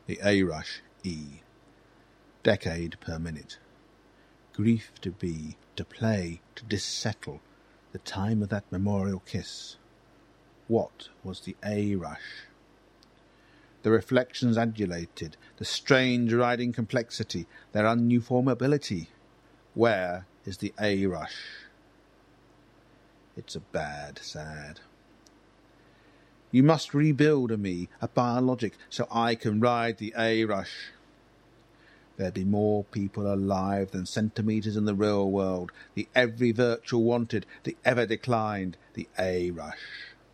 The A-rush, E. Decade per minute. Grief to be, to play, to dissettle, the time of that memorial kiss. What was the A-rush? The reflections adulated, the strange riding complexity, their ununiformability. Where is the A-rush? It's a bad sad. You must rebuild a me, a biologic, so I can ride the A-rush. There'd be more people alive than centimetres in the real world, the every virtual wanted, the ever declined, the A-rush.